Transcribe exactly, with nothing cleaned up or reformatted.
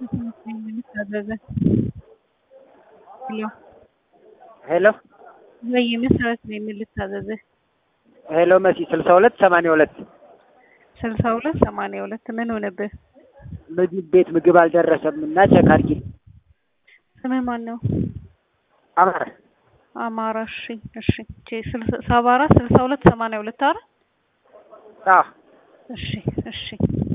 ሄሎ ሄሎ ወይ መሰረት ነው የምልታዘዘ ሄሎ መሲ ስልሳ ሁለት ሰማንያ ሁለት ስልሳ ሁለት ሰማንያ ሁለት ምን ሆነብህ? ምግብ ቤት ምግብ አልደረሰም እና ቼክ አድርጊ። ስምህ ማን ነው? አማረ አማራ። እሺ እሺ ቼ ሰባ አራት ስልሳ ሁለት ሰማንያ ሁለት አይደል? አዎ እሺ እሺ